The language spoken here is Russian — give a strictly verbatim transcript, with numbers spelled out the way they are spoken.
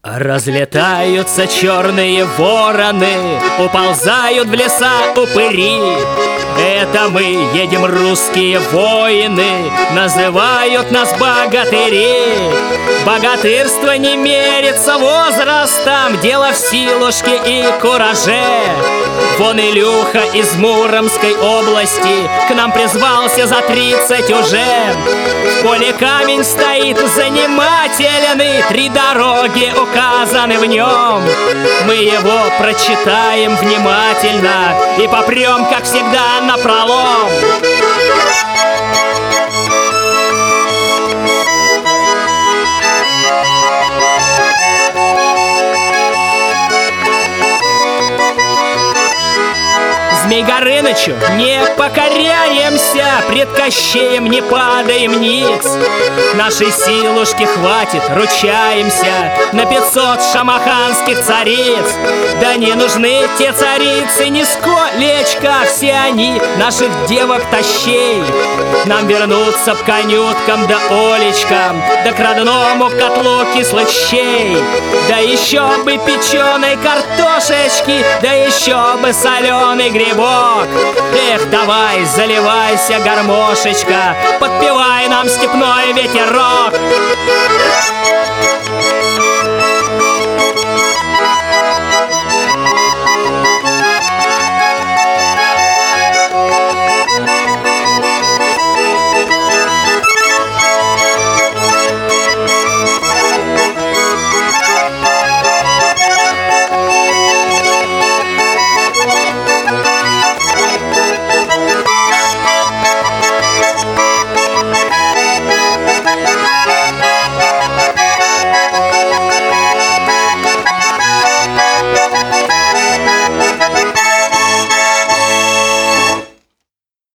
Разлетаются черные вороны, уползают в леса упыри. Это мы едем, русские воины, называют нас богатыри. Богатырство не мерится возрастом, дело в силушке и кураже. Вон Илюха из Муромской области к нам призвался за тридцать уже. В поле камень стоит занимательный, три дороги указаны в нем. Мы его прочитаем внимательно и попрем, как всегда, напролом. Змей Горынычу не покоряемся, пред Кощеем не падаем ниц. Нашей силушки хватит, ручаемся, на пятьсот шамаханских цариц. Да не нужны те царицы нисколечко, все они наших девок тащей. Нам вернуться к конюткам да олечкам, да к родному котлу кислых щей. Да еще бы печеной картошечки, да еще бы соленый грибок. Эх, давай, заливайся, гармошечка, подпевай нам степной ветерок.